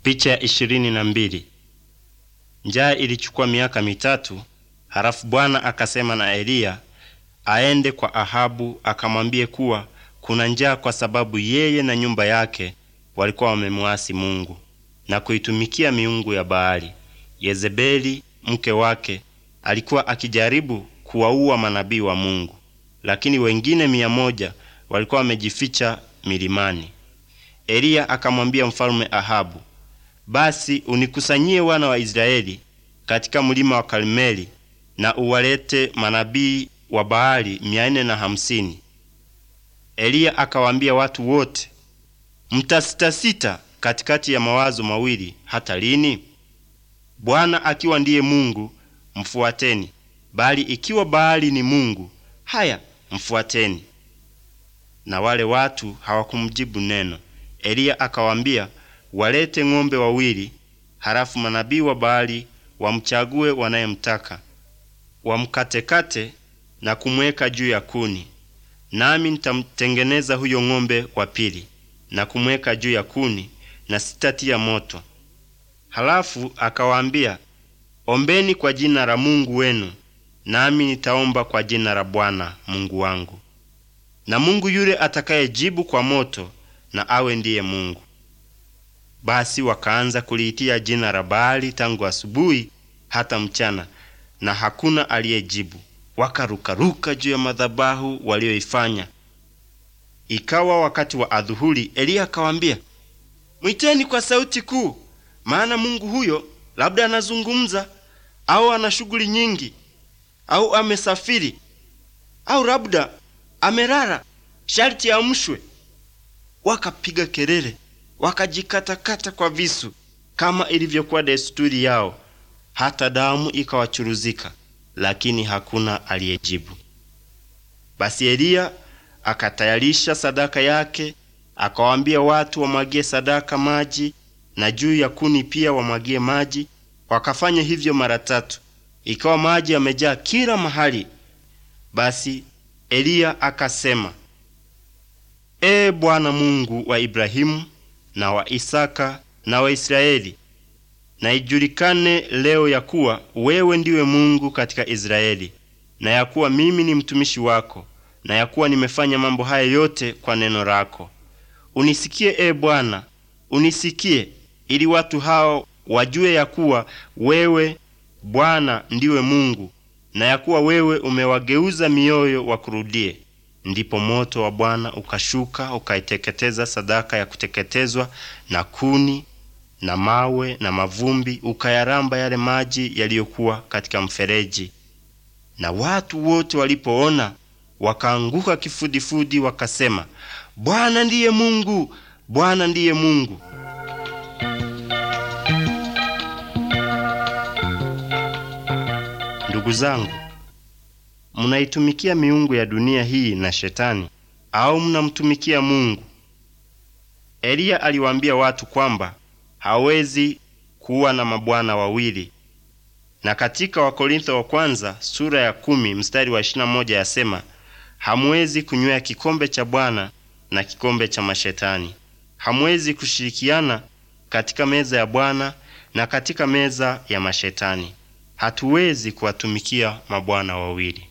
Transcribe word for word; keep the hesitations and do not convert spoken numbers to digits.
Picha ya ishirini na mbili. Njaa ilichukua miaka mitatu. Halafu Bwana akasema na Eliya aende kwa Ahabu akamwambie kuwa kuna njaa kwa sababu yeye na nyumba yake walikuwa wamemwasi Mungu na kuitumikia miungu ya Baali. Yezebeli mke wake alikuwa akijaribu kuwaua manabii wa Mungu, lakini wengine mia moja walikuwa wamejificha milimani. Eliya akamwambia mfalme Ahabu, basi unikusanyie wana wa Israeli katika mlima wa Karmeli na uwalete manabii wa Baali mia nne na hamsini. Eliya akawaambia watu wote, mtasitasita katikati ya mawazo mawili hata lini? Bwana akiwa ndiye Mungu, mfuateni, bali ikiwa Baali ni mungu, haya mfuateni. Na wale watu hawakumjibu neno. Eliya akawaambia walete ng'ombe wawili, halafu manabii wa Baali wamchague wanayemtaka, wamkatekate na kumweka juu ya kuni, nami nitamtengeneza huyo ng'ombe wa pili na kumweka juu ya kuni, na sitatia moto. Halafu akawaambia, ombeni kwa jina la Mungu wenu, nami nitaomba kwa jina la Bwana Mungu wangu, na Mungu yule atakayejibu kwa moto na awe ndiye Mungu. Basi wakaanza kuliitia jina la Baali tangu asubuhi hata mchana, na hakuna aliyejibu. Wakarukaruka juu ya madhabahu walioifanya. Ikawa wakati wa adhuhuri, Eliya akawaambia, mwiteni kwa sauti kuu, maana Mungu huyo labda anazungumza, au ana shughuli nyingi, au amesafiri, au labda amelala, sharti amshwe. Wakapiga kelele, wakajikatakata kwa visu kama ilivyokuwa desturi yao, hata damu ikawachuruzika, lakini hakuna aliyejibu. Basi Eliya akatayarisha sadaka yake, akawaambia watu wamwagie sadaka maji, na juu ya kuni pia wamwagie maji. Wakafanya hivyo mara tatu, ikawa maji yamejaa kila mahali. Basi Eliya akasema, Ee Bwana Mungu wa Ibrahimu na wa Isaka na wa Israeli, na ijulikane leo ya kuwa wewe ndiwe Mungu katika Israeli, na ya kuwa mimi ni mtumishi wako, na ya kuwa nimefanya mambo haya yote kwa neno lako. Unisikie ee Bwana, unisikie, ili watu hao wajue ya kuwa wewe Bwana ndiwe Mungu, na ya kuwa wewe umewageuza mioyo wakurudie. Ndipo moto wa Bwana ukashuka ukaiteketeza sadaka ya kuteketezwa na kuni na mawe na mavumbi, ukayaramba yale maji yaliyokuwa katika mfereji. Na watu wote walipoona wakaanguka kifudifudi, wakasema, Bwana ndiye Mungu, Bwana ndiye Mungu. Ndugu zangu, munaitumikia miungu ya dunia hii na Shetani, au mnamtumikia Mungu? Eliya aliwaambia watu kwamba hawezi kuwa na mabwana wawili. Na katika Wakorintho wa kwanza sura ya kumi mstari wa ishirini na moja yasema, hamwezi kunywea kikombe cha Bwana na kikombe cha mashetani. Hamwezi kushirikiana katika meza ya Bwana na katika meza ya mashetani. Hatuwezi kuwatumikia mabwana wawili.